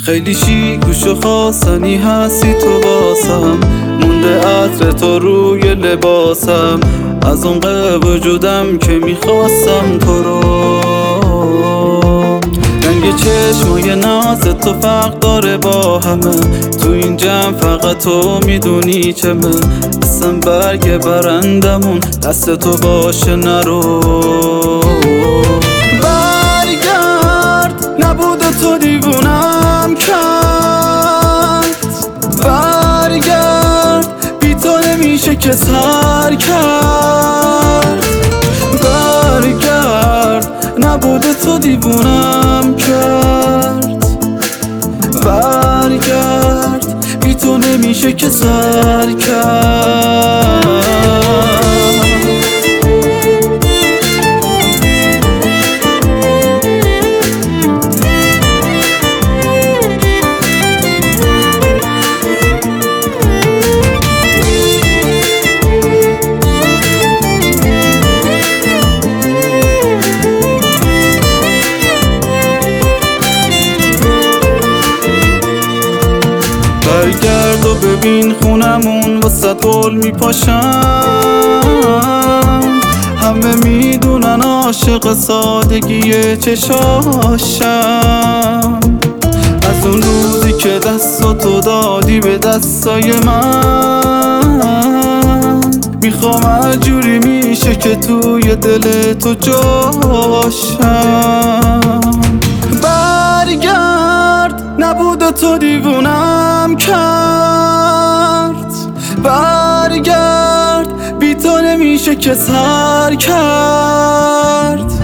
خیلی شیک و شخاصنی هستی تو واسم، مونده عطر تو روی لباسم، از عمق وجودم که میخواستم تو رو. رنگ چشمای ناز تو فرق داره با همه، تو این جمع فقط تو میدونی چه من اصلا برگ برندمون دست تو باشه نرو. برگرد نبوده تو دیوونم کرد، برگرد بی تو نمیشه که سر کرد، برگرد نبوده تو دیوونم کرد، برگرد بی تو نمیشه که سر کرد. برگرد و ببین خونمون وسط گل میپاشم، همه میدونن عاشق سادگی چشاشم. از اون روزی که دستاتو دادی به دستای من، میخوام هرجوری میشه که توی دل تو جاشم. برگرد نبوده تو دیوونم کرد، برگرد بی تو نمیشه که سر کرد،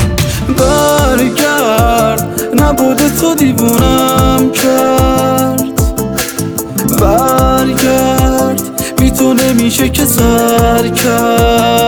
برگرد نبوده تو دیوونم کرد، برگرد بی تو نمیشه که سر کرد.